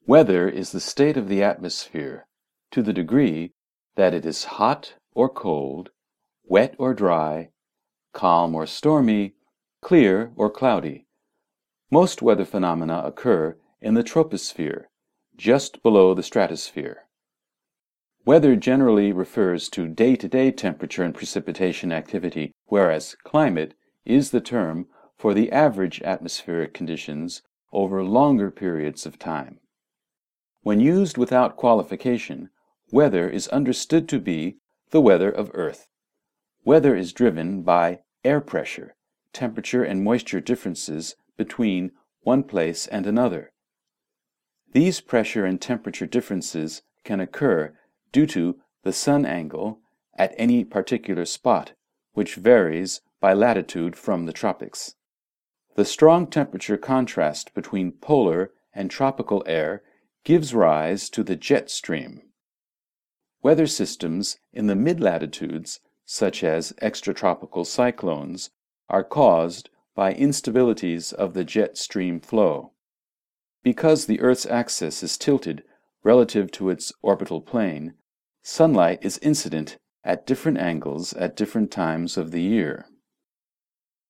Weather is the state of the atmosphere to the degree that it is hot or cold, wet or dry, calm or stormy, clear or cloudy. Most weather phenomena occur in the troposphere, just below the stratosphere. Weather generally refers to day-to-day temperature and precipitation activity, whereas climate is the term for the average atmospheric conditions over longer periods of time. When used without qualification, weather is understood to be the weather of Earth. Weather is driven by air pressure, temperature and moisture differences between one place and another. These pressure and temperature differences can occur due to the sun angle at any particular spot, which varies by latitude from the tropics. The strong temperature contrast between polar and tropical air gives rise to the jet stream. Weather systems in the mid-latitudes, such as extratropical cyclones, are caused by instabilities of the jet stream flow. Because the Earth's axis is tilted relative to its orbital plane, sunlight is incident at different angles at different times of the year.